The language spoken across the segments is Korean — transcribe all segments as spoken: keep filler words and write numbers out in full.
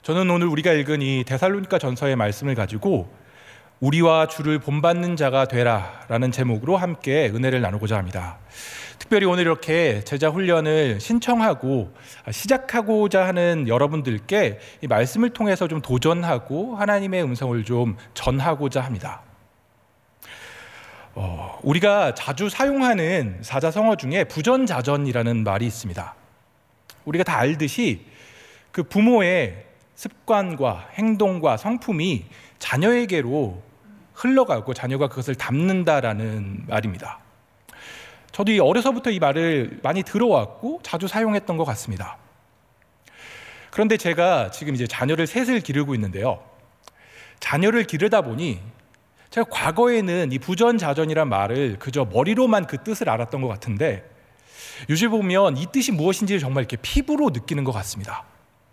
저는 오늘 우리가 읽은 이 데살로니가 전서의 말씀을 가지고 우리와 주를 본받는 자가 되라 라는 제목으로 함께 은혜를 나누고자 합니다. 특별히 오늘 이렇게 제자 훈련을 신청하고 시작하고자 하는 여러분들께 이 말씀을 통해서 좀 도전하고 하나님의 음성을 좀 전하고자 합니다. 어, 우리가 자주 사용하는 사자성어 중에 부전자전이라는 말이 있습니다. 우리가 다 알듯이 그 부모의 습관과 행동과 성품이 자녀에게로 흘러가고 자녀가 그것을 담는다라는 말입니다. 저도 이 어려서부터 이 말을 많이 들어왔고 자주 사용했던 것 같습니다. 그런데 제가 지금 이제 자녀를 셋을 기르고 있는데요. 자녀를 기르다 보니 제가 과거에는 이 부전자전이란 말을 그저 머리로만 그 뜻을 알았던 것 같은데 요즘 보면 이 뜻이 무엇인지를 정말 이렇게 피부로 느끼는 것 같습니다.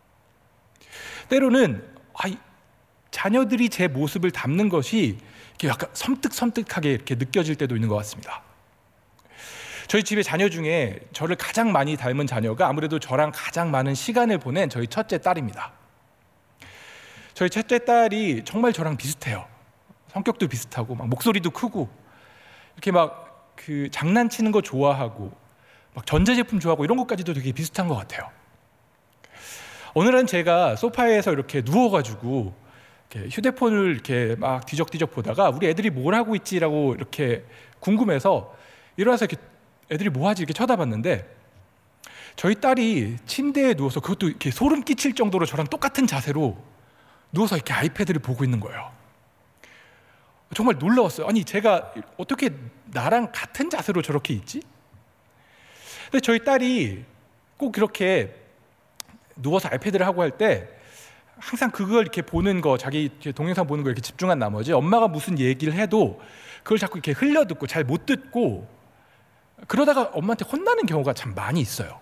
때로는 아, 자녀들이 제 모습을 담는 것이 이렇게 약간 섬뜩섬뜩하게 이렇게 느껴질 때도 있는 것 같습니다. 저희 집에 자녀 중에 저를 가장 많이 닮은 자녀가 아무래도 저랑 가장 많은 시간을 보낸 저희 첫째 딸입니다. 저희 첫째 딸이 정말 저랑 비슷해요. 성격도 비슷하고 막 목소리도 크고 이렇게 막 그 장난치는 거 좋아하고 막 전자제품 좋아하고 이런 것까지도 되게 비슷한 것 같아요. 오늘은 제가 소파에서 이렇게 누워가지고 이렇게 휴대폰을 이렇게 막 뒤적뒤적 보다가 우리 애들이 뭘 하고 있지라고 이렇게 궁금해서 일어나서 이렇게 애들이 뭐 하지 이렇게 쳐다봤는데 저희 딸이 침대에 누워서 그것도 이렇게 소름 끼칠 정도로 저랑 똑같은 자세로 누워서 이렇게 아이패드를 보고 있는 거예요. 정말 놀라웠어요. 아니 제가 어떻게 나랑 같은 자세로 저렇게 있지? 근데 저희 딸이 꼭 이렇게 누워서 아이패드를 하고 할 때 항상 그걸 이렇게 보는 거, 자기 동영상 보는 거 이렇게 집중한 나머지 엄마가 무슨 얘기를 해도 그걸 자꾸 이렇게 흘려듣고 잘 못 듣고 그러다가 엄마한테 혼나는 경우가 참 많이 있어요.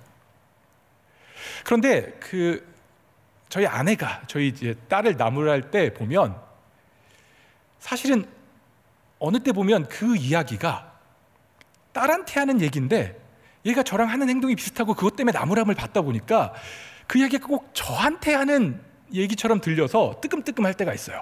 그런데 그 저희 아내가 저희 이제 딸을 나무랄 때 보면 사실은 어느 때 보면 그 이야기가 딸한테 하는 얘기인데 얘가 저랑 하는 행동이 비슷하고 그것 때문에 나무람을 받다 보니까 그 이야기가 꼭 저한테 하는 얘기처럼 들려서 뜨끔뜨끔할 때가 있어요.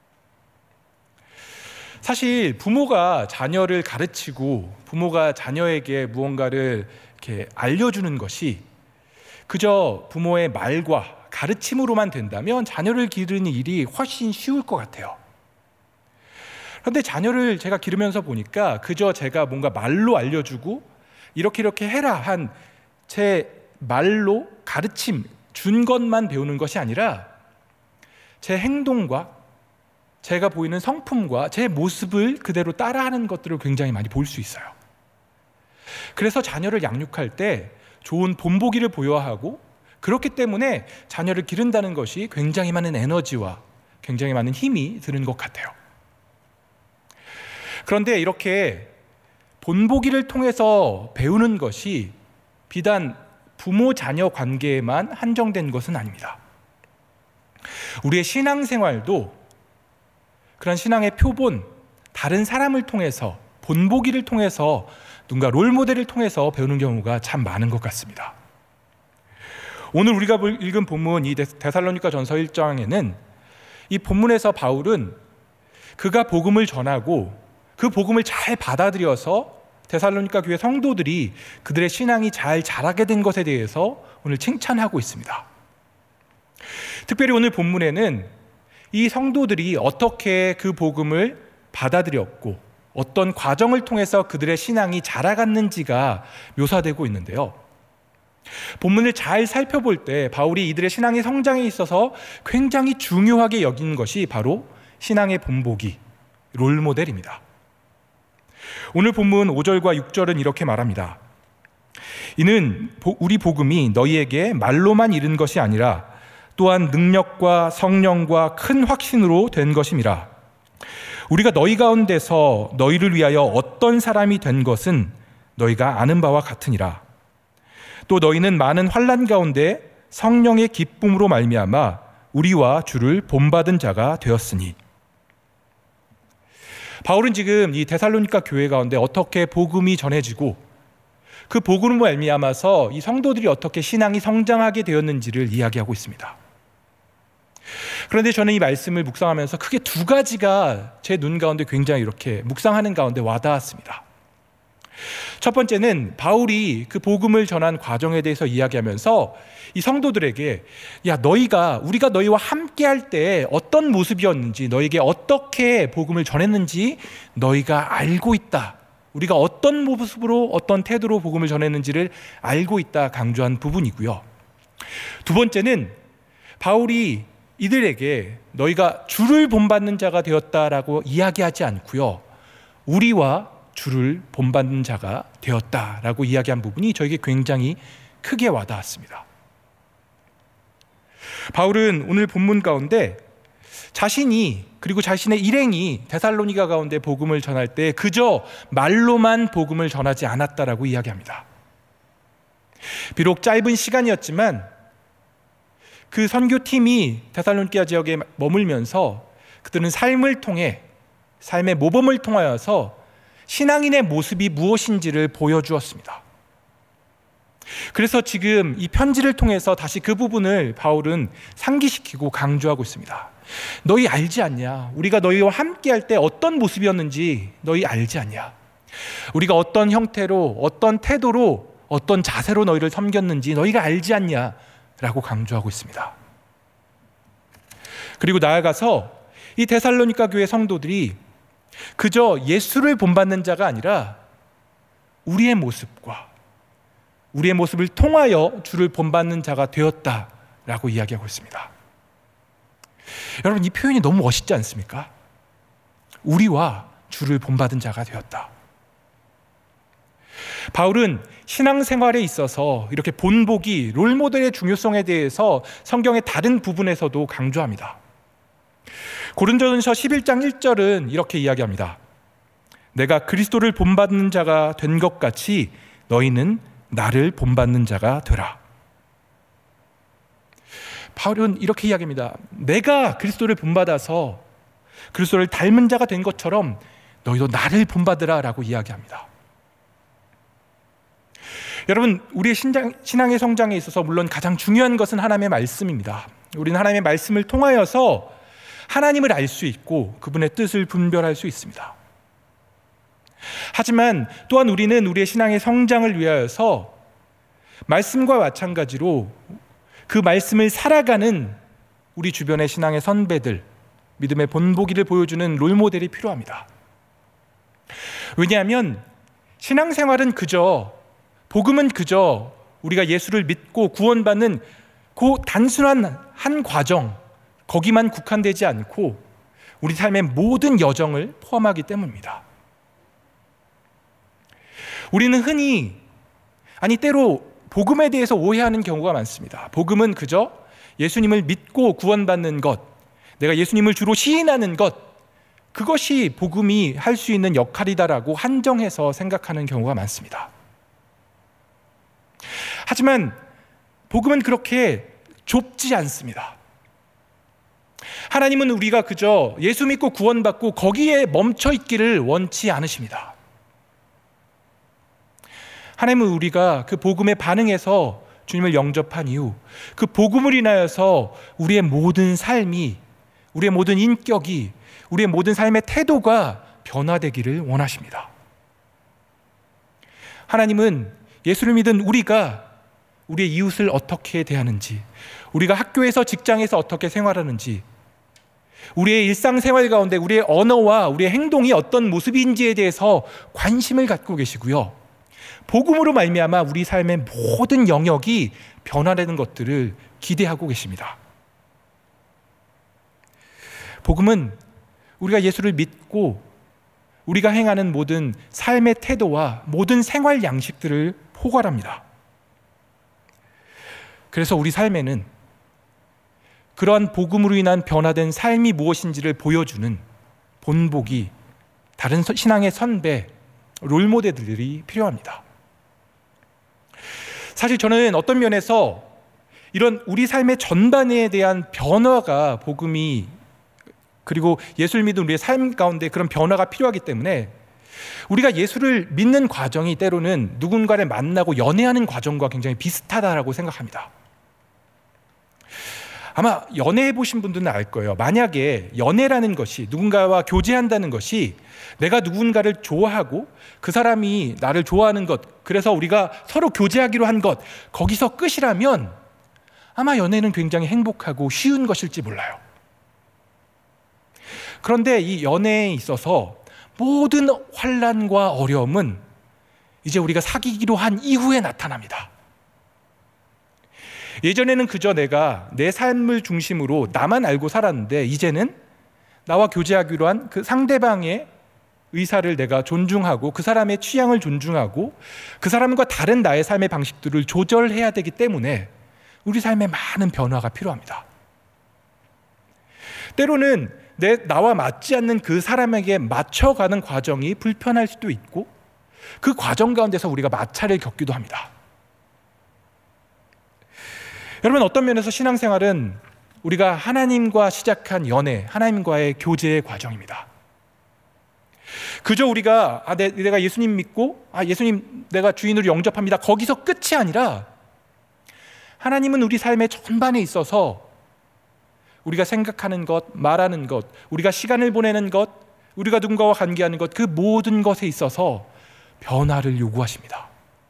사실 부모가 자녀를 가르치고 부모가 자녀에게 무언가를 이렇게 알려주는 것이 그저 부모의 말과 가르침으로만 된다면 자녀를 기르는 일이 훨씬 쉬울 것 같아요. 그런데 자녀를 제가 기르면서 보니까 그저 제가 뭔가 말로 알려주고 이렇게 이렇게 해라 한 제 말로 가르침 준 것만 배우는 것이 아니라 제 행동과 제가 보이는 성품과 제 모습을 그대로 따라하는 것들을 굉장히 많이 볼 수 있어요. 그래서 자녀를 양육할 때 좋은 본보기를 보여야 하고 그렇기 때문에 자녀를 기른다는 것이 굉장히 많은 에너지와 굉장히 많은 힘이 드는 것 같아요. 그런데 이렇게 본보기를 통해서 배우는 것이 비단 부모 자녀 관계에만 한정된 것은 아닙니다. 우리의 신앙생활도 그런 신앙의 표본, 다른 사람을 통해서 본보기를 통해서 누군가 롤모델을 통해서 배우는 경우가 참 많은 것 같습니다. 오늘 우리가 읽은 본문 이 데살로니가 전서 일 장에는 이 본문에서 바울은 그가 복음을 전하고 그 복음을 잘 받아들여서 데살로니가 교회 성도들이 그들의 신앙이 잘 자라게 된 것에 대해서 오늘 칭찬하고 있습니다. 특별히 오늘 본문에는 이 성도들이 어떻게 그 복음을 받아들였고 어떤 과정을 통해서 그들의 신앙이 자라갔는지가 묘사되고 있는데요. 본문을 잘 살펴볼 때 바울이 이들의 신앙의 성장에 있어서 굉장히 중요하게 여기는 것이 바로 신앙의 본보기, 롤모델입니다. 오늘 본문 오 절과 육 절은 이렇게 말합니다. 이는 우리 복음이 너희에게 말로만 이른 것이 아니라 또한 능력과 성령과 큰 확신으로 된 것임이라. 우리가 너희 가운데서 너희를 위하여 어떤 사람이 된 것은 너희가 아는 바와 같으니라. 또 너희는 많은 환난 가운데 성령의 기쁨으로 말미암아 우리와 주를 본받은 자가 되었으니. 바울은 지금 이 데살로니가 교회 가운데 어떻게 복음이 전해지고 그 복음으로 말미암아서 이 성도들이 어떻게 신앙이 성장하게 되었는지를 이야기하고 있습니다. 그런데 저는 이 말씀을 묵상하면서 크게 두 가지가 제 눈 가운데 굉장히 이렇게 묵상하는 가운데 와닿았습니다. 첫 번째는 바울이 그 복음을 전한 과정에 대해서 이야기하면서 이 성도들에게 야, 너희가 우리가 너희와 함께 할 때 어떤 모습이었는지, 너희에게 어떻게 복음을 전했는지 너희가 알고 있다. 우리가 어떤 모습으로 어떤 태도로 복음을 전했는지를 알고 있다 강조한 부분이고요. 두 번째는 바울이 이들에게 너희가 주를 본받는 자가 되었다라고 이야기하지 않고요, 우리와 주를 본받는 자가 되었다라고 이야기한 부분이 저에게 굉장히 크게 와닿았습니다. 바울은 오늘 본문 가운데 자신이 그리고 자신의 일행이 데살로니가 가운데 복음을 전할 때 그저 말로만 복음을 전하지 않았다라고 이야기합니다. 비록 짧은 시간이었지만 그 선교팀이 데살로니가 지역에 머물면서 그들은 삶을 통해, 삶의 모범을 통하여서 신앙인의 모습이 무엇인지를 보여주었습니다. 그래서 지금 이 편지를 통해서 다시 그 부분을 바울은 상기시키고 강조하고 있습니다. 너희 알지 않냐? 우리가 너희와 함께 할 때 어떤 모습이었는지 너희 알지 않냐? 우리가 어떤 형태로, 어떤 태도로, 어떤 자세로 너희를 섬겼는지 너희가 알지 않냐? 라고 강조하고 있습니다. 그리고 나아가서 이 데살로니가 교회 성도들이 그저 예수를 본받는 자가 아니라 우리의 모습과 우리의 모습을 통하여 주를 본받는 자가 되었다라고 이야기하고 있습니다. 여러분, 이 표현이 너무 멋있지 않습니까? 우리와 주를 본받은 자가 되었다. 바울은 신앙생활에 있어서 이렇게 본보기, 롤모델의 중요성에 대해서 성경의 다른 부분에서도 강조합니다. 고린도전서 십일 장 일 절은 이렇게 이야기합니다. 내가 그리스도를 본받는 자가 된 것 같이 너희는 나를 본받는 자가 되라. 바울은 이렇게 이야기합니다. 내가 그리스도를 본받아서 그리스도를 닮은 자가 된 것처럼 너희도 나를 본받으라 라고 이야기합니다. 여러분, 우리의 신장, 신앙의 성장에 있어서 물론 가장 중요한 것은 하나님의 말씀입니다. 우리는 하나님의 말씀을 통하여서 하나님을 알 수 있고 그분의 뜻을 분별할 수 있습니다. 하지만 또한 우리는 우리의 신앙의 성장을 위하여서 말씀과 마찬가지로 그 말씀을 살아가는 우리 주변의 신앙의 선배들, 믿음의 본보기를 보여주는 롤모델이 필요합니다. 왜냐하면 신앙생활은 그저, 복음은 그저 우리가 예수를 믿고 구원받는 그 단순한 한 과정, 거기만 국한되지 않고 우리 삶의 모든 여정을 포함하기 때문입니다. 우리는 흔히, 아니 때로 복음에 대해서 오해하는 경우가 많습니다. 복음은 그저 예수님을 믿고 구원받는 것, 내가 예수님을 주로 시인하는 것, 그것이 복음이 할 수 있는 역할이다라고 한정해서 생각하는 경우가 많습니다. 하지만 복음은 그렇게 좁지 않습니다. 하나님은 우리가 그저 예수 믿고 구원받고 거기에 멈춰 있기를 원치 않으십니다. 하나님은 우리가 그 복음에 반응해서 주님을 영접한 이후 그 복음을 인하여서 우리의 모든 삶이, 우리의 모든 인격이, 우리의 모든 삶의 태도가 변화되기를 원하십니다. 하나님은 예수를 믿은 우리가 우리의 이웃을 어떻게 대하는지, 우리가 학교에서 직장에서 어떻게 생활하는지, 우리의 일상생활 가운데 우리의 언어와 우리의 행동이 어떤 모습인지에 대해서 관심을 갖고 계시고요, 복음으로 말미암아 우리 삶의 모든 영역이 변화되는 것들을 기대하고 계십니다. 복음은 우리가 예수를 믿고 우리가 행하는 모든 삶의 태도와 모든 생활 양식들을 포괄합니다. 그래서 우리 삶에는 그러한 복음으로 인한 변화된 삶이 무엇인지를 보여주는 본보기, 다른 신앙의 선배, 롤모델들이 필요합니다. 사실 저는 어떤 면에서 이런 우리 삶의 전반에 대한 변화가 복음이, 그리고 예수를 믿은 우리의 삶 가운데 그런 변화가 필요하기 때문에 우리가 예수를 믿는 과정이 때로는 누군가를 만나고 연애하는 과정과 굉장히 비슷하다라고 생각합니다. 아마 연애해 보신 분들은 알 거예요. 만약에 연애라는 것이, 누군가와 교제한다는 것이 내가 누군가를 좋아하고 그 사람이 나를 좋아하는 것, 그래서 우리가 서로 교제하기로 한 것, 거기서 끝이라면 아마 연애는 굉장히 행복하고 쉬운 것일지 몰라요. 그런데 이 연애에 있어서 모든 환난과 어려움은 이제 우리가 사귀기로 한 이후에 나타납니다. 예전에는 그저 내가 내 삶을 중심으로 나만 알고 살았는데, 이제는 나와 교제하기로 한 그 상대방의 의사를 내가 존중하고 그 사람의 취향을 존중하고 그 사람과 다른 나의 삶의 방식들을 조절해야 되기 때문에 우리 삶에 많은 변화가 필요합니다. 때로는 내, 나와 맞지 않는 그 사람에게 맞춰가는 과정이 불편할 수도 있고, 그 과정 가운데서 우리가 마찰을 겪기도 합니다. 여러분, 어떤 면에서 신앙생활은 우리가 하나님과 시작한 연애, 하나님과의 교제의 과정입니다. 그저 우리가 아, 내, 내가 예수님 믿고 아, 예수님 내가 주인으로 영접합니다, 거기서 끝이 아니라 하나님은 우리 삶의 전반에 있어서 우리가 생각하는 것, 말하는 것, 우리가 시간을 보내는 것, 우리가 누군가와 관계하는 것, 그 모든 것에 있어서 변화를 요구하십니다.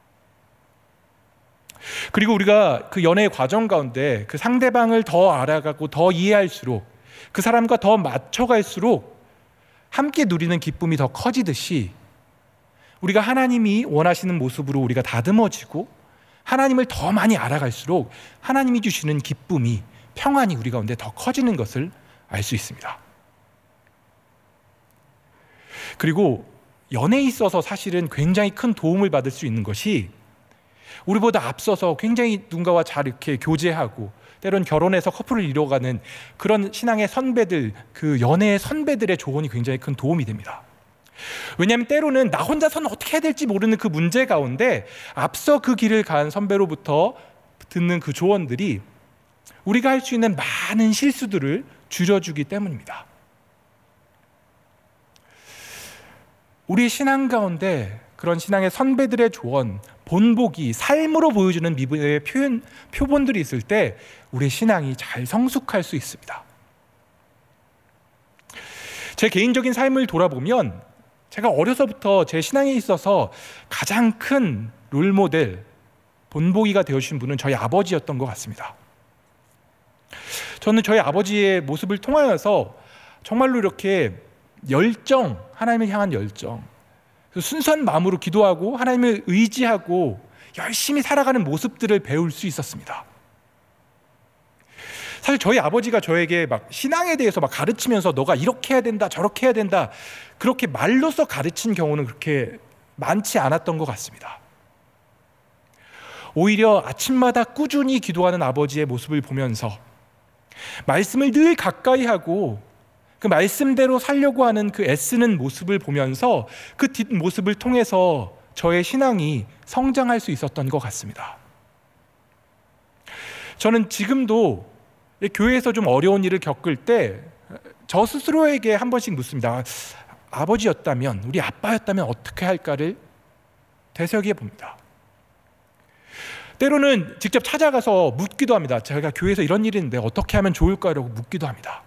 그리고 우리가 그 연애의 과정 가운데 그 상대방을 더 알아가고 더 이해할수록, 그 사람과 더 맞춰갈수록 함께 누리는 기쁨이 더 커지듯이, 우리가 하나님이 원하시는 모습으로 우리가 다듬어지고 하나님을 더 많이 알아갈수록 하나님이 주시는 기쁨이, 평안이 우리 가운데 더 커지는 것을 알 수 있습니다. 그리고 연애에 있어서 사실은 굉장히 큰 도움을 받을 수 있는 것이, 우리보다 앞서서 굉장히 누군가와 잘 이렇게 교제하고 때론 결혼해서 커플을 이뤄가는 그런 신앙의 선배들, 그 연애의 선배들의 조언이 굉장히 큰 도움이 됩니다. 왜냐하면 때로는 나 혼자서는 어떻게 해야 될지 모르는 그 문제 가운데 앞서 그 길을 간 선배로부터 듣는 그 조언들이 우리가 할 수 있는 많은 실수들을 줄여주기 때문입니다. 우리 신앙 가운데 그런 신앙의 선배들의 조언, 본보기, 삶으로 보여주는 믿음의 표현, 표본들이 있을 때 우리의 신앙이 잘 성숙할 수 있습니다. 제 개인적인 삶을 돌아보면 제가 어려서부터 제 신앙에 있어서 가장 큰 롤모델, 본보기가 되어주신 분은 저희 아버지였던 것 같습니다. 저는 저희 아버지의 모습을 통하여서 정말로 이렇게 열정, 하나님을 향한 열정, 순수한 마음으로 기도하고 하나님을 의지하고 열심히 살아가는 모습들을 배울 수 있었습니다. 사실 저희 아버지가 저에게 막 신앙에 대해서 막 가르치면서 너가 이렇게 해야 된다, 저렇게 해야 된다, 그렇게 말로써 가르친 경우는 그렇게 많지 않았던 것 같습니다. 오히려 아침마다 꾸준히 기도하는 아버지의 모습을 보면서 말씀을 늘 가까이 하고 그 말씀대로 살려고 하는 그 애쓰는 모습을 보면서 그 뒷모습을 통해서 저의 신앙이 성장할 수 있었던 것 같습니다. 저는 지금도 교회에서 좀 어려운 일을 겪을 때 저 스스로에게 한 번씩 묻습니다. 아버지였다면, 우리 아빠였다면 어떻게 할까를 되새겨 봅니다. 때로는 직접 찾아가서 묻기도 합니다. 제가 교회에서 이런 일이 있는데 어떻게 하면 좋을까라고 묻기도 합니다.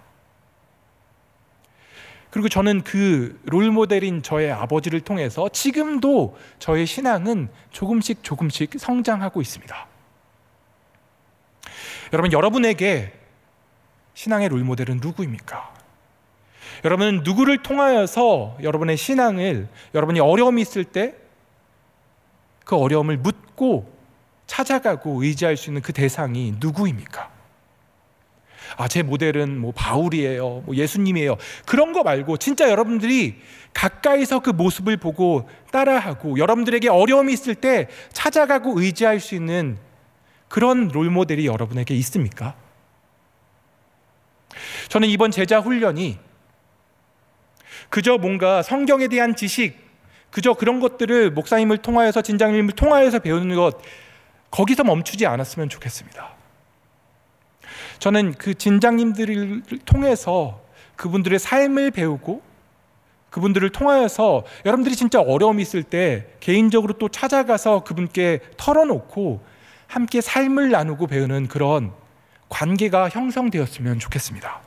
그리고 저는 그 롤모델인 저의 아버지를 통해서 지금도 저의 신앙은 조금씩 조금씩 성장하고 있습니다. 여러분, 여러분에게 신앙의 롤모델은 누구입니까? 여러분은 누구를 통하여서 여러분의 신앙을, 여러분이 어려움이 있을 때 그 어려움을 묻고 찾아가고 의지할 수 있는 그 대상이 누구입니까? 아, 제 모델은 뭐 바울이에요, 뭐 예수님이에요, 그런 거 말고 진짜 여러분들이 가까이서 그 모습을 보고 따라하고 여러분들에게 어려움이 있을 때 찾아가고 의지할 수 있는 그런 롤모델이 여러분에게 있습니까? 저는 이번 제자 훈련이 그저 뭔가 성경에 대한 지식, 그저 그런 것들을 목사님을 통하여서, 진장님을 통하여서 배우는 것, 거기서 멈추지 않았으면 좋겠습니다. 저는 그 진장님들을 통해서 그분들의 삶을 배우고 그분들을 통하여서 여러분들이 진짜 어려움이 있을 때 개인적으로 또 찾아가서 그분께 털어놓고 함께 삶을 나누고 배우는 그런 관계가 형성되었으면 좋겠습니다.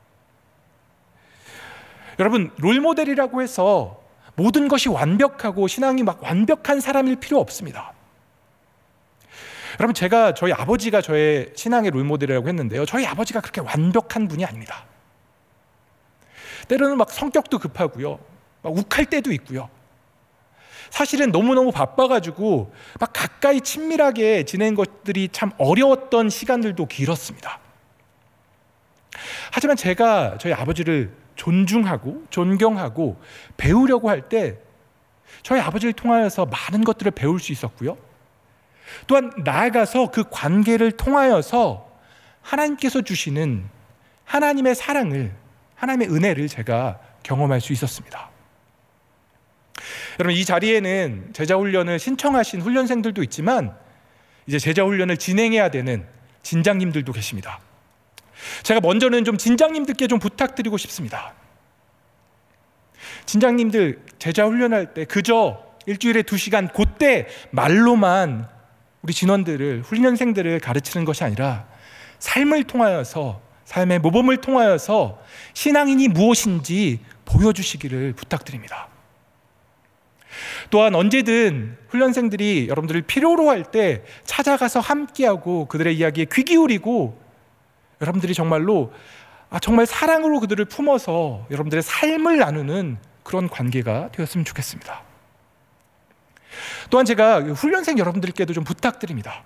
여러분, 롤모델이라고 해서 모든 것이 완벽하고 신앙이 막 완벽한 사람일 필요 없습니다. 여러분, 제가 저희 아버지가 저의 신앙의 롤모델이라고 했는데요, 저희 아버지가 그렇게 완벽한 분이 아닙니다. 때로는 막 성격도 급하고요, 막 욱할 때도 있고요. 사실은 너무너무 바빠가지고 막 가까이 친밀하게 지낸 것들이 참 어려웠던 시간들도 길었습니다. 하지만 제가 저희 아버지를 존중하고 존경하고 배우려고 할 때 저희 아버지를 통하여서 많은 것들을 배울 수 있었고요, 또한 나아가서 그 관계를 통하여서 하나님께서 주시는 하나님의 사랑을, 하나님의 은혜를 제가 경험할 수 있었습니다. 여러분, 이 자리에는 제자훈련을 신청하신 훈련생들도 있지만 이제 제자훈련을 진행해야 되는 진장님들도 계십니다. 제가 먼저는 좀 진장님들께 좀 부탁드리고 싶습니다. 진장님들, 제자훈련할 때 그저 일주일에 두 시간 그때 말로만 우리 진원들을, 훈련생들을 가르치는 것이 아니라 삶을 통하여서, 삶의 모범을 통하여서 신앙인이 무엇인지 보여주시기를 부탁드립니다. 또한 언제든 훈련생들이 여러분들을 필요로 할 때 찾아가서 함께하고 그들의 이야기에 귀 기울이고 여러분들이 정말로 아, 정말 사랑으로 그들을 품어서 여러분들의 삶을 나누는 그런 관계가 되었으면 좋겠습니다. 또한 제가 훈련생 여러분들께도 좀 부탁드립니다.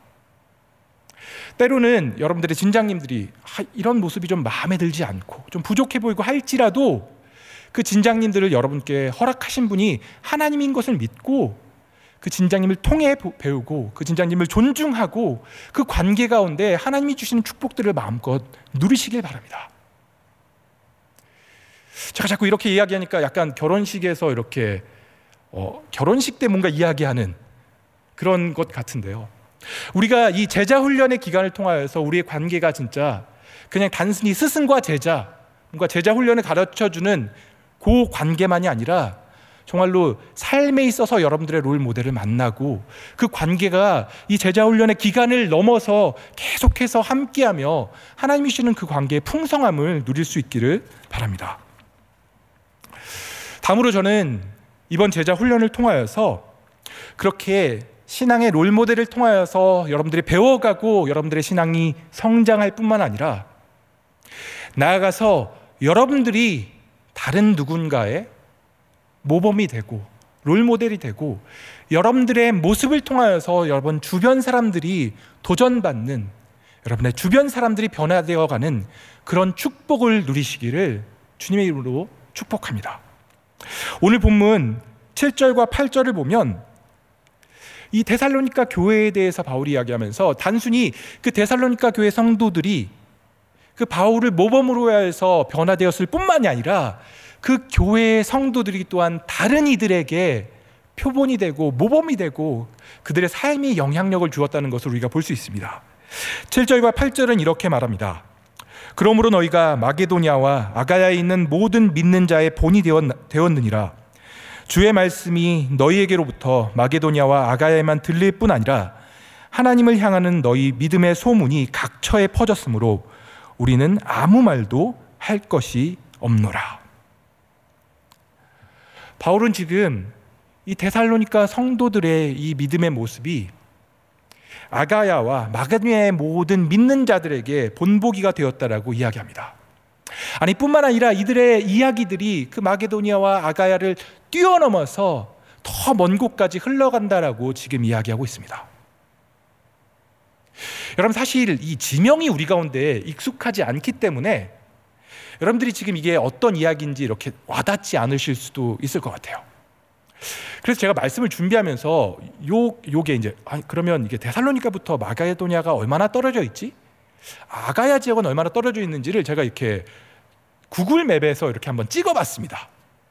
때로는 여러분들의 진장님들이 아, 이런 모습이 좀 마음에 들지 않고 좀 부족해 보이고 할지라도 그 진장님들을 여러분께 허락하신 분이 하나님인 것을 믿고 그 진장님을 통해 배우고 그 진장님을 존중하고 그 관계 가운데 하나님이 주시는 축복들을 마음껏 누리시길 바랍니다. 제가 자꾸 이렇게 이야기하니까 약간 결혼식에서 이렇게 어, 결혼식 때 뭔가 이야기하는 그런 것 같은데요, 우리가 이 제자 훈련의 기간을 통하여서 우리의 관계가 진짜 그냥 단순히 스승과 제자, 뭔가 제자 훈련을 가르쳐주는 그 관계만이 아니라 정말로 삶에 있어서 여러분들의 롤 모델을 만나고 그 관계가 이 제자 훈련의 기간을 넘어서 계속해서 함께하며 하나님이 주시는 그 관계의 풍성함을 누릴 수 있기를 바랍니다. 다음으로 저는 이번 제자 훈련을 통하여서 그렇게 신앙의 롤 모델을 통하여서 여러분들이 배워가고 여러분들의 신앙이 성장할 뿐만 아니라 나아가서 여러분들이 다른 누군가의 모범이 되고 롤 모델이 되고 여러분들의 모습을 통하여서 여러분 주변 사람들이 도전받는, 여러분의 주변 사람들이 변화되어가는 그런 축복을 누리시기를 주님의 이름으로 축복합니다. 오늘 본문 칠 절과 팔 절을 보면 이 데살로니가 교회에 대해서 바울이 이야기하면서 단순히 그 데살로니가 교회 성도들이 그 바울을 모범으로 해서 변화되었을 뿐만이 아니라 그 교회의 성도들이 또한 다른 이들에게 표본이 되고 모범이 되고 그들의 삶이 영향력을 주었다는 것을 우리가 볼 수 있습니다. 칠 절과 팔 절은 이렇게 말합니다. 그러므로 너희가 마게도냐와 아가야에 있는 모든 믿는 자의 본이 되었느니라. 주의 말씀이 너희에게로부터 마게도냐와 아가야에만 들릴 뿐 아니라 하나님을 향하는 너희 믿음의 소문이 각처에 퍼졌으므로 우리는 아무 말도 할 것이 없노라. 바울은 지금 이 데살로니가 성도들의 이 믿음의 모습이 아가야와 마게도냐의 모든 믿는 자들에게 본보기가 되었다라고 이야기합니다. 아니 뿐만 아니라 이들의 이야기들이 그 마게도냐와 아가야를 뛰어넘어서 더 먼 곳까지 흘러간다라고 지금 이야기하고 있습니다. 여러분, 사실 이 지명이 우리 가운데 익숙하지 않기 때문에 여러분들이 지금 이게 어떤 이야기인지 이렇게 와닿지 않으실 수도 있을 것 같아요. 그래서 제가 말씀을 준비하면서 요, 요게 이제 아니, 그러면 이게 데살로니가부터 마게도냐가 얼마나 떨어져 있지? 아가야 지역은 얼마나 떨어져 있는지를 제가 이렇게 구글 맵에서 이렇게 한번 찍어봤습니다.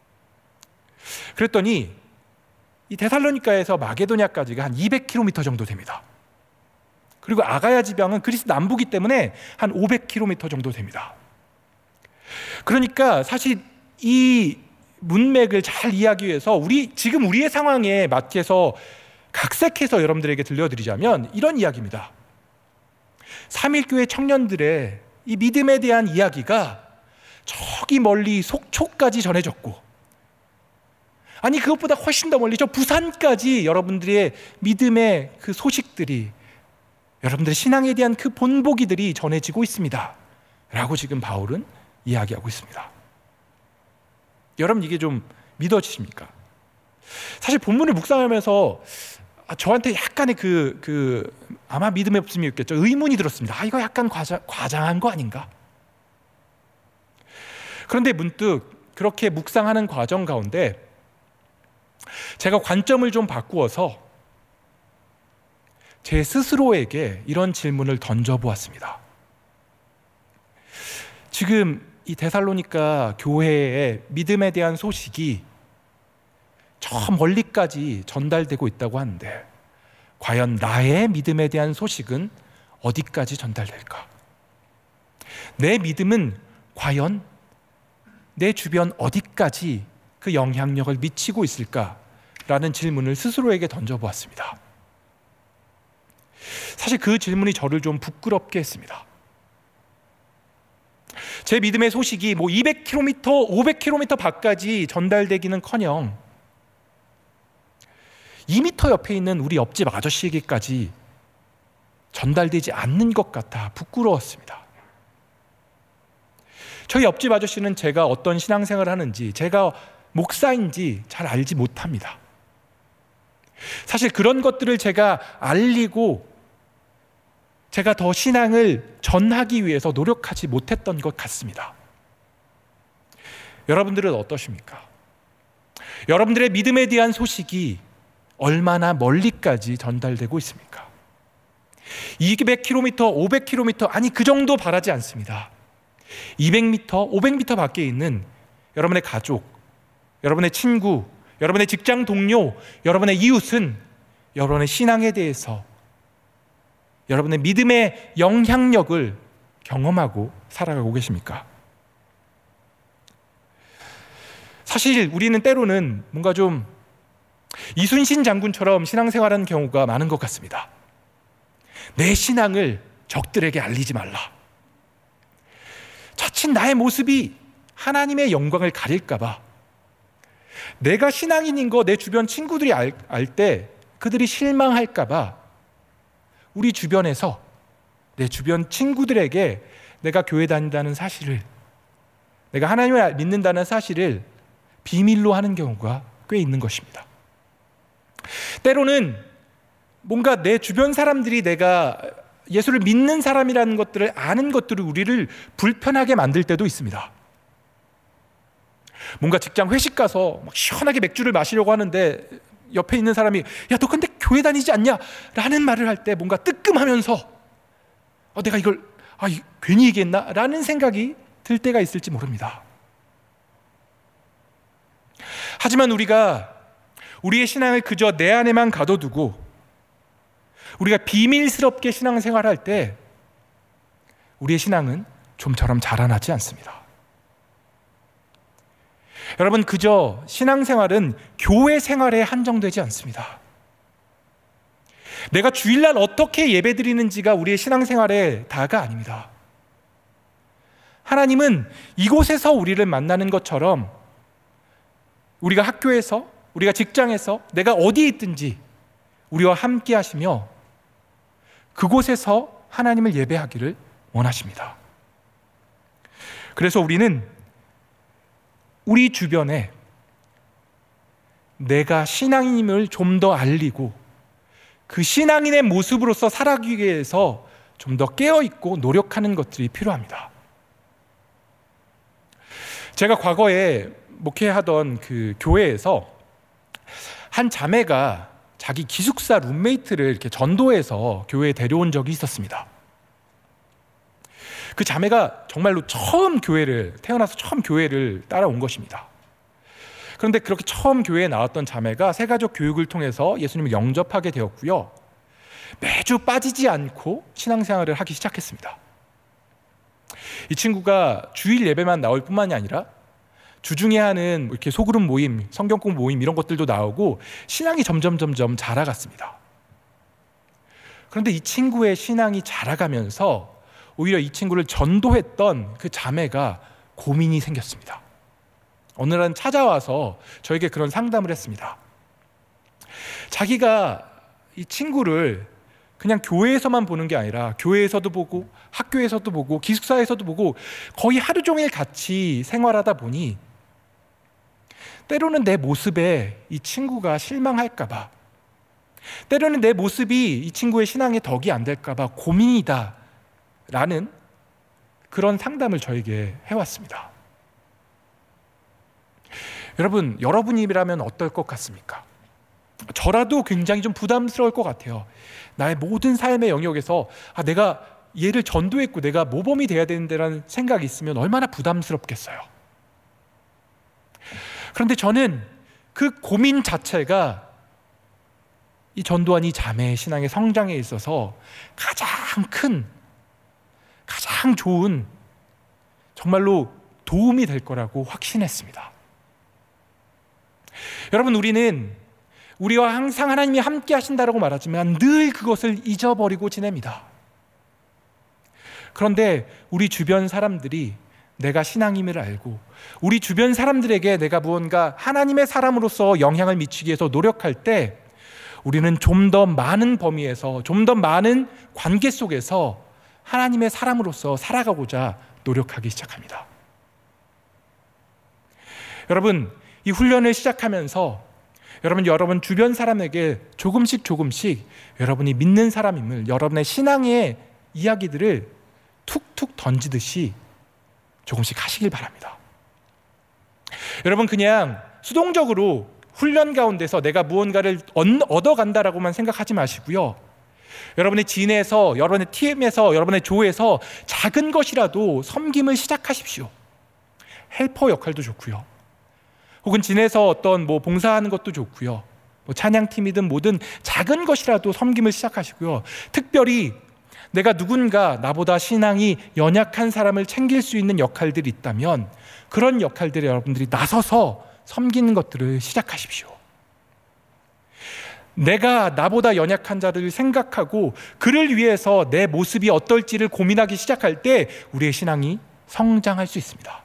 그랬더니 이 데살로니가에서 마게도냐까지가 한 이백 킬로미터 정도 됩니다. 그리고 아가야 지방은 그리스 남부이기 때문에 한 오백 킬로미터 정도 됩니다. 그러니까 사실 이 문맥을 잘 이해하기 위해서 우리 지금 우리의 상황에 맞게서 각색해서 여러분들에게 들려드리자면 이런 이야기입니다. 삼일교회 청년들의 이 믿음에 대한 이야기가 저기 멀리 속초까지 전해졌고, 아니 그것보다 훨씬 더 멀리 저 부산까지 여러분들의 믿음의 그 소식들이, 여러분들의 신앙에 대한 그 본보기들이 전해지고 있습니다 라고 지금 바울은 이야기하고 있습니다. 여러분, 이게 좀 믿어지십니까? 사실 본문을 묵상하면서 저한테 약간의 그, 그 아마 믿음의 없음이었겠죠. 의문이 들었습니다. 아, 이거 약간 과장, 과장한 거 아닌가? 그런데 문득 그렇게 묵상하는 과정 가운데 제가 관점을 좀 바꾸어서 제 스스로에게 이런 질문을 던져보았습니다. 지금 이 데살로니가 교회의 믿음에 대한 소식이 저 멀리까지 전달되고 있다고 하는데, 과연 나의 믿음에 대한 소식은 어디까지 전달될까? 내 믿음은 과연 내 주변 어디까지 그 영향력을 미치고 있을까라는 질문을 스스로에게 던져보았습니다. 사실 그 질문이 저를 좀 부끄럽게 했습니다. 제 믿음의 소식이 뭐 이백 킬로미터, 오백 킬로미터 밖까지 전달되기는커녕 이 미터 옆에 있는 우리 옆집 아저씨에게까지 전달되지 않는 것 같아 부끄러웠습니다. 저희 옆집 아저씨는 제가 어떤 신앙생활을 하는지, 제가 목사인지 잘 알지 못합니다. 사실 그런 것들을 제가 알리고 제가 더 신앙을 전하기 위해서 노력하지 못했던 것 같습니다. 여러분들은 어떠십니까? 여러분들의 믿음에 대한 소식이 얼마나 멀리까지 전달되고 있습니까? 이백 킬로미터, 오백 킬로미터, 아니 그 정도 바라지 않습니다. 이백 미터, 오백 미터 밖에 있는 여러분의 가족, 여러분의 친구, 여러분의 직장 동료, 여러분의 이웃은 여러분의 신앙에 대해서, 여러분의 믿음의 영향력을 경험하고 살아가고 계십니까? 사실 우리는 때로는 뭔가 좀 이순신 장군처럼 신앙생활하는 경우가 많은 것 같습니다. 내 신앙을 적들에게 알리지 말라. 자칫 나의 모습이 하나님의 영광을 가릴까 봐, 내가 신앙인인 거 내 주변 친구들이 알 때 그들이 실망할까 봐 우리 주변에서, 내 주변 친구들에게 내가 교회 다닌다는 사실을, 내가 하나님을 믿는다는 사실을 비밀로 하는 경우가 꽤 있는 것입니다. 때로는 뭔가 내 주변 사람들이 내가 예수를 믿는 사람이라는 것들을 아는 것들을 우리를 불편하게 만들 때도 있습니다. 뭔가 직장 회식 가서 막 시원하게 맥주를 마시려고 하는데 옆에 있는 사람이 야, 너 근데 교회 다니지 않냐? 라는 말을 할 때 뭔가 뜨끔하면서 어, 내가 이걸 아, 괜히 얘기했나? 라는 생각이 들 때가 있을지 모릅니다. 하지만 우리가 우리의 신앙을 그저 내 안에만 가둬두고 우리가 비밀스럽게 신앙생활할 때 우리의 신앙은 좀처럼 자라나지 않습니다. 여러분, 그저 신앙생활은 교회 생활에 한정되지 않습니다. 내가 주일날 어떻게 예배드리는지가 우리의 신앙생활의 다가 아닙니다. 하나님은 이곳에서 우리를 만나는 것처럼 우리가 학교에서, 우리가 직장에서, 내가 어디에 있든지 우리와 함께 하시며 그곳에서 하나님을 예배하기를 원하십니다. 그래서 우리는 우리 주변에 내가 신앙인임을 좀 더 알리고 그 신앙인의 모습으로서 살아가기 위해서 좀 더 깨어있고 노력하는 것들이 필요합니다. 제가 과거에 목회하던 그 교회에서 한 자매가 자기 기숙사 룸메이트를 이렇게 전도해서 교회에 데려온 적이 있었습니다. 그 자매가 정말로 처음 교회를, 태어나서 처음 교회를 따라온 것입니다. 그런데 그렇게 처음 교회에 나왔던 자매가 새가족 교육을 통해서 예수님을 영접하게 되었고요, 매주 빠지지 않고 신앙생활을 하기 시작했습니다. 이 친구가 주일 예배만 나올 뿐만이 아니라 주중에 하는 이렇게 소그룹 모임, 성경 공부 모임 이런 것들도 나오고 신앙이 점점 점점 자라갔습니다. 그런데 이 친구의 신앙이 자라가면서 오히려 이 친구를 전도했던 그 자매가 고민이 생겼습니다. 어느 날 찾아와서 저에게 그런 상담을 했습니다. 자기가 이 친구를 그냥 교회에서만 보는 게 아니라 교회에서도 보고 학교에서도 보고 기숙사에서도 보고 거의 하루 종일 같이 생활하다 보니 때로는 내 모습에 이 친구가 실망할까 봐, 때로는 내 모습이 이 친구의 신앙에 덕이 안 될까 봐 고민이다 라는 그런 상담을 저에게 해왔습니다. 여러분, 여러분이라면 어떨 것 같습니까? 저라도 굉장히 좀 부담스러울 것 같아요. 나의 모든 삶의 영역에서 아, 내가 얘를 전도했고 내가 모범이 돼야 되는데라는 생각이 있으면 얼마나 부담스럽겠어요. 그런데 저는 그 고민 자체가 이 전도한 이 자매의 신앙의 성장에 있어서 가장 큰, 가장 좋은, 정말로 도움이 될 거라고 확신했습니다. 여러분, 우리는 우리와 항상 하나님이 함께 하신다라고 말하지만 늘 그것을 잊어버리고 지냅니다. 그런데 우리 주변 사람들이 내가 신앙임을 알고 우리 주변 사람들에게 내가 무언가 하나님의 사람으로서 영향을 미치기 위해서 노력할 때 우리는 좀 더 많은 범위에서, 좀 더 많은 관계 속에서 하나님의 사람으로서 살아가고자 노력하기 시작합니다. 여러분, 이 훈련을 시작하면서 여러분, 여러분 주변 사람에게 조금씩 조금씩 여러분이 믿는 사람임을, 여러분의 신앙의 이야기들을 툭툭 던지듯이 조금씩 하시길 바랍니다. 여러분, 그냥 수동적으로 훈련 가운데서 내가 무언가를 얻어간다라고만 생각하지 마시고요. 여러분의 진에서, 여러분의 팀에서, 여러분의 조에서 작은 것이라도 섬김을 시작하십시오. 헬퍼 역할도 좋고요. 혹은 진에서 어떤 뭐 봉사하는 것도 좋고요. 뭐 찬양팀이든 뭐든 작은 것이라도 섬김을 시작하시고요. 특별히 내가 누군가 나보다 신앙이 연약한 사람을 챙길 수 있는 역할들이 있다면 그런 역할들에 여러분들이 나서서 섬기는 것들을 시작하십시오. 내가 나보다 연약한 자를 생각하고 그를 위해서 내 모습이 어떨지를 고민하기 시작할 때 우리의 신앙이 성장할 수 있습니다.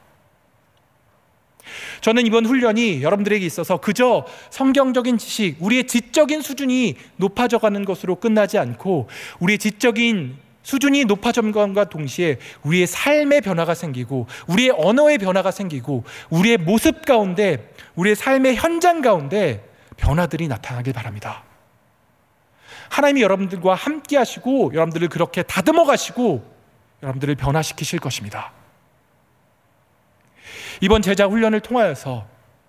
저는 이번 훈련이 여러분들에게 있어서 그저 성경적인 지식, 우리의 지적인 수준이 높아져가는 것으로 끝나지 않고 우리의 지적인 수준이 높아져감과 동시에 우리의 삶의 변화가 생기고 우리의 언어의 변화가 생기고 우리의 모습 가운데, 우리의 삶의 현장 가운데 변화들이 나타나길 바랍니다. 하나님이 여러분들과 함께 하시고 여러분들을 그렇게 다듬어 가시고 여러분들을 변화시키실 것입니다. 이번 제자 훈련을 통하여서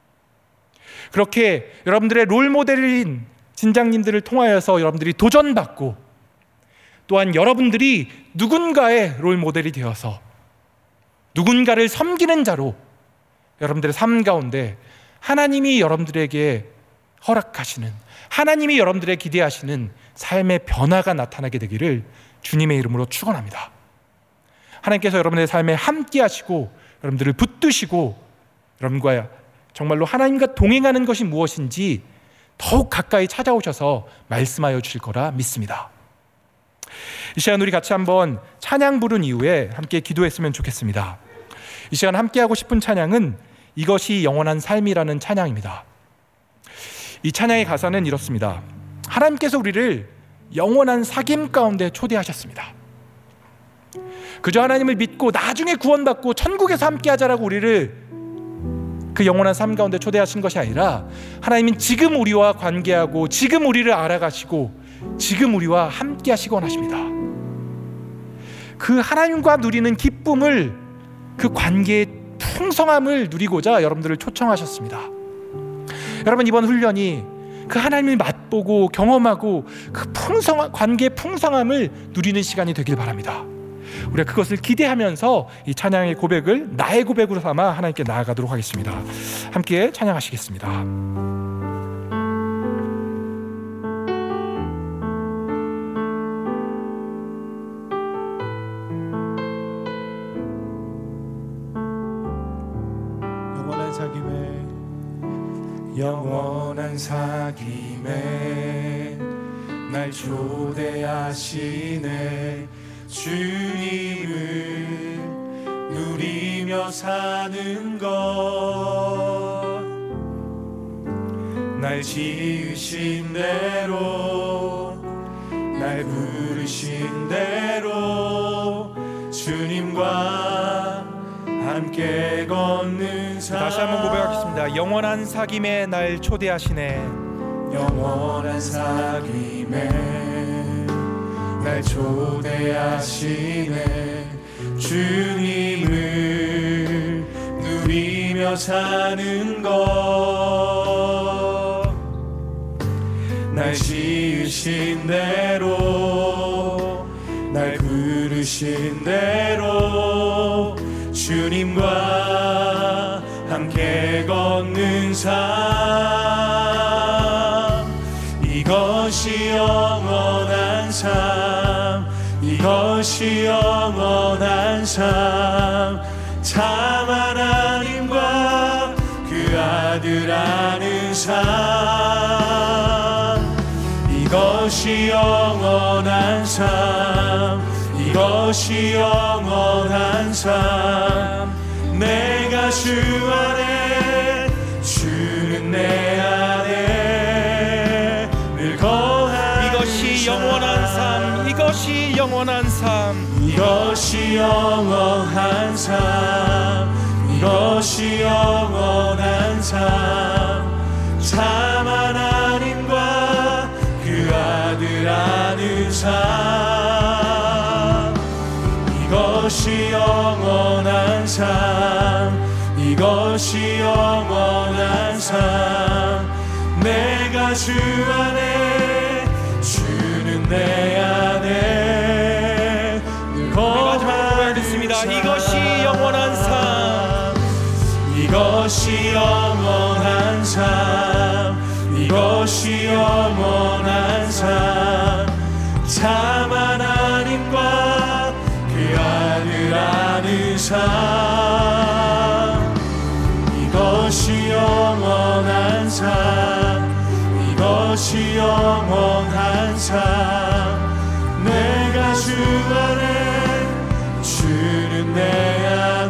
그렇게 여러분들의 롤모델인 진장님들을 통하여서 여러분들이 도전받고 또한 여러분들이 누군가의 롤모델이 되어서 누군가를 섬기는 자로 여러분들의 삶 가운데 하나님이 여러분들에게 허락하시는, 하나님이 여러분들에게 기대하시는 삶의 변화가 나타나게 되기를 주님의 이름으로 축원합니다. 하나님께서 여러분의 삶에 함께 하시고 여러분들을 붙드시고 여러분과 정말로 하나님과 동행하는 것이 무엇인지 더욱 가까이 찾아오셔서 말씀하여 주실 거라 믿습니다. 이 시간 우리 같이 한번 찬양 부른 이후에 함께 기도했으면 좋겠습니다. 이 시간 함께 하고 싶은 찬양은 이것이 영원한 삶이라는 찬양입니다. 이 찬양의 가사는 이렇습니다. 하나님께서 우리를 영원한 사귐 가운데 초대하셨습니다. 그저 하나님을 믿고 나중에 구원받고 천국에서 함께 하자라고 우리를 그 영원한 삶 가운데 초대하신 것이 아니라 하나님은 지금 우리와 관계하고 지금 우리를 알아가시고 지금 우리와 함께 하시고 원하십니다. 그 하나님과 누리는 기쁨을, 그 관계의 풍성함을 누리고자 여러분들을 초청하셨습니다. 여러분, 이번 훈련이 그 하나님을 맛보고 경험하고 그 풍성한 관계의 풍성함을 누리는 시간이 되길 바랍니다. 우리가 그것을 기대하면서 이 찬양의 고백을 나의 고백으로 삼아 하나님께 나아가도록 하겠습니다. 함께 찬양하시겠습니다. 영원한 사귐에 영원한 사귐에 날 초대하시네. 주님을 누리며 사는 것, 날 지으신 대로, 날 부르신 대로 주님과 함께 걷는 삶. 다시 한번 고백하겠습니다. 영원한 사귐에 날 초대하시네. 영원한 사귐에 날 초대하시네. 주님을 누리며 사는 것, 날 지으신 대로, 날 부르신 대로 주님과 함께 걷는 삶. 이것이 영원한 삶, 이것이 영원한 삶. 참 하나님과 그 아들 아는 삶. 이것이 영원한 삶, 이것이 영원한 삶. 내가 주 안에, 주는 내 안에 늘 거하는 이것이 영원한 삶, 이것이 영원한 삶. 이것이 영원한 삶, 이것이 영원한 삶. 참 하나님과 그 아들 아는 삶. 이것이 영원한 삶, 이것이 영원한 삶. 내가 주 안에, 주는 내 안에 늘 거하는 삶. 이것이 영원한 삶, 이것이 영원한 삶, 이것이 영원한 삶. 참 하나님과 그 아들 아는 삶. 이것이 영원한 삶, 이것이 영원한 삶. 내가 주 안에, 주는 내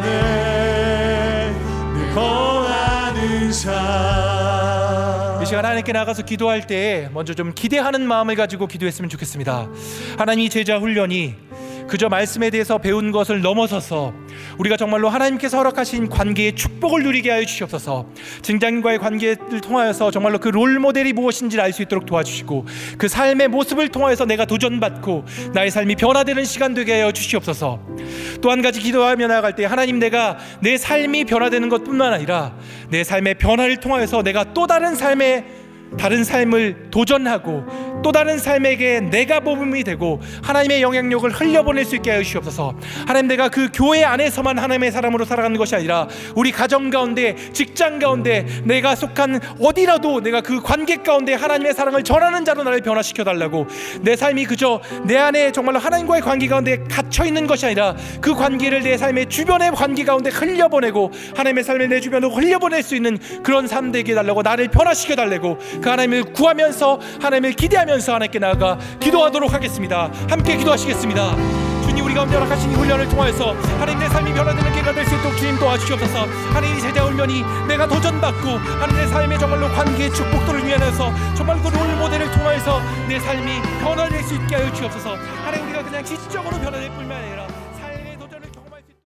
안에 늘 거하는 삶. 이 시간 하나님께 나가서 기도할 때 먼저 좀 기대하는 마음을 가지고 기도했으면 좋겠습니다. 하나님, 이 제자 훈련이 그저 말씀에 대해서 배운 것을 넘어서서 우리가 정말로 하나님께서 허락하신 관계의 축복을 누리게 하여 주시옵소서. 증장님과의 관계를 통하여서 정말로 그 롤모델이 무엇인지를 알 수 있도록 도와주시고, 그 삶의 모습을 통하여서 내가 도전받고 나의 삶이 변화되는 시간 되게 하여 주시옵소서. 또 한 가지 기도하며 나아갈 때, 하나님, 내가 내 삶이 변화되는 것뿐만 아니라 내 삶의 변화를 통하여서 내가 또 다른 삶의 다른 삶을 도전하고 또 다른 삶에게 내가 모범이 되고 하나님의 영향력을 흘려보낼 수 있게 하여 주시옵소서. 하나님, 내가 그 교회 안에서만 하나님의 사람으로 살아가는 것이 아니라 우리 가정 가운데, 직장 가운데, 내가 속한 어디라도 내가 그 관계 가운데 하나님의 사랑을 전하는 자로 나를 변화시켜 달라고. 내 삶이 그저 내 안에 정말로 하나님과의 관계 가운데 갇혀있는 것이 아니라 그 관계를 내 삶의 주변의 관계 가운데 흘려보내고 하나님의 삶을 내 주변으로 흘려보낼 수 있는 그런 삶 되게 해달라고, 나를 변화시켜 달라고, 그 하나님을 구하면서 하나님을 기대하면서 하나님께 나아가 기도하도록 하겠습니다. 함께 기도하시겠습니다. 주님, 우리 가운데 허락하신 이 훈련을 통하여서 하나님 내 삶이 변화되는 계가 될 수 있도록 주님 도와주시옵소서. 하나님, 이 제자 훈련이 내가 도전받고 하나님 내 삶의 정말로 관계의 축복들을 위하여서 정말 그 롤모델을 통하여서 내 삶이 변화될 수 있게 하여 주옵소서. 하나님, 우리가 그냥 지적으로 변화될 뿐만 아니라